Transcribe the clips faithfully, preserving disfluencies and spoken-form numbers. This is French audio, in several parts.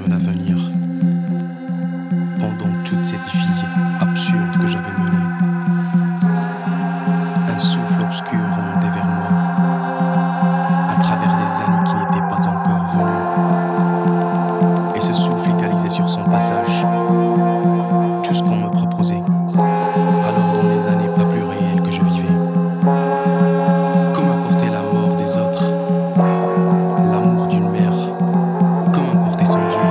mon avenir. Pendant toute cette vie absurde que j'avais menée, un souffle obscur remontait vers moi, à travers des années qui n'étaient pas encore venues. Et ce souffle égalisait sur son passage tout ce qu'on me proposait. Alors dans les années pas plus réelles que je vivais, comme apporter la mort des autres, l'amour d'une mère, comme importer son Dieu,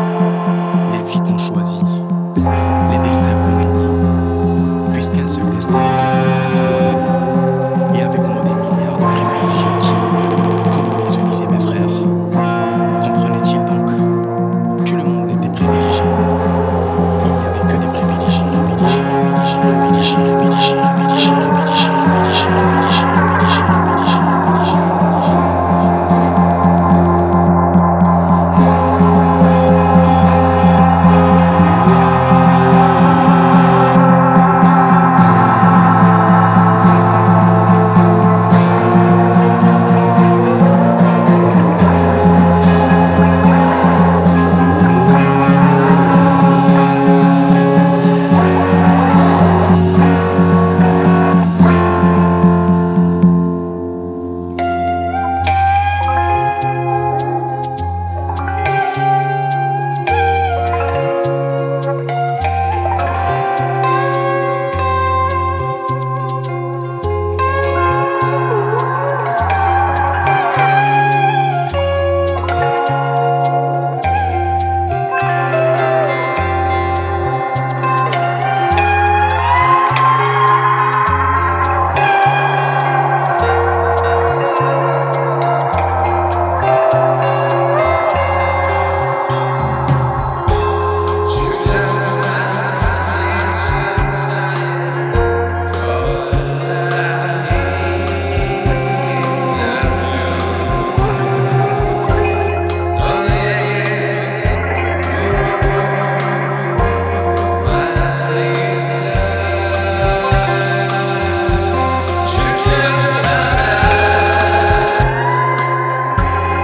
les vies qu'on choisit, les destins qu'on élit, puisqu'un seul destin devait m'élire moi-même, et avec moi des milliards de privilégiés qui, comme lui se disaient mes frères, comprenaient-ils donc? Tout le monde était privilégié. Il n'y avait que des privilégiés, privilégiés, privilégiés, privilégiés, privilégiés, privilégiés, privilégiés, privilégiés, privilégiés, privilégiés,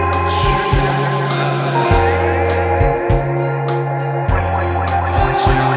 She's